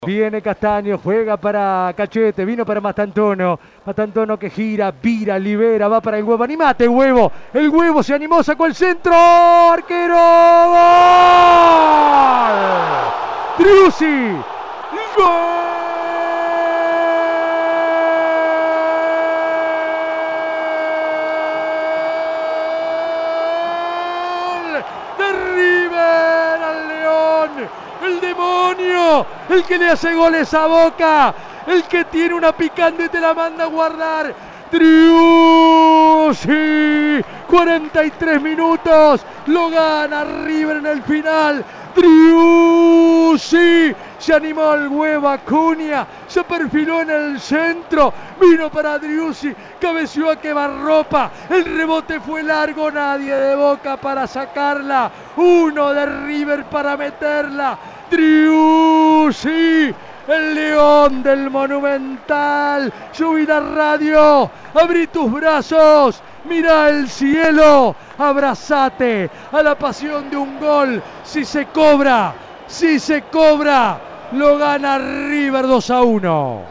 Viene Castaño, juega para Cachete, vino para Mastantono. Mastantono que gira, vira, libera, va para el huevo. ¡Animate, huevo! El huevo se animó, sacó el centro. ¡Arquero! ¡Gol! Driussi. ¡Gol! De River al León. El demonio, el que le hace goles a Boca, el que tiene una picante y te la manda a guardar. Driussi, 43 minutos, lo gana River en el final. Driussi, se animó el huevo Acuña, se perfiló en el centro, vino para Driussi, cabeció a quemarropa, el rebote fue largo, nadie de Boca para sacarla, uno de River para meterla. Driussi, el león del Monumental. Subí la radio, abrí tus brazos, mira el cielo, abrazate a la pasión de un gol. Si se cobra, lo gana River 2-1.